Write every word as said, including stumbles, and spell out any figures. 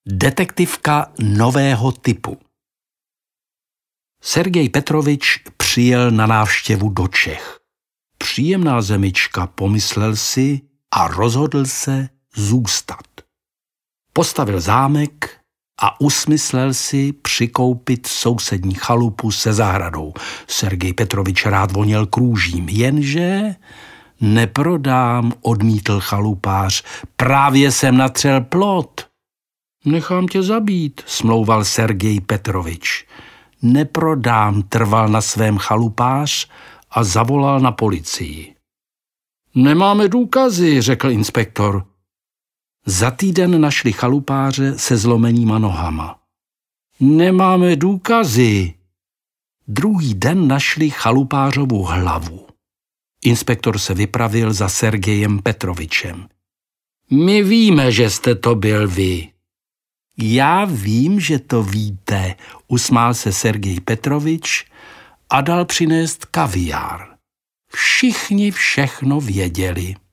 Detektivka nového typu. Sergej Petrovič přijel na návštěvu do Čech. Příjemná zemička, pomyslel si a rozhodl se zůstat. Postavil zámek a usmyslel si přikoupit sousední chalupu se zahradou. Sergej Petrovič rád voněl krůžím, jenže neprodám, odmítl chalupář, právě jsem natřel plot. Nechám tě zabít, smlouval Sergej Petrovič. Neprodám, trval na svém chalupář a zavolal na policii. Nemáme důkazy, řekl inspektor. Za týden našli chalupáře se zlomenýma nohama. Nemáme důkazy. Druhý den našli chalupářovu hlavu. Inspektor se vypravil za Sergejem Petrovičem. My víme, že jste to byl vy. Já vím, že to víte, usmál se Sergej Petrovič a dal přinést kaviár. Všichni všechno věděli.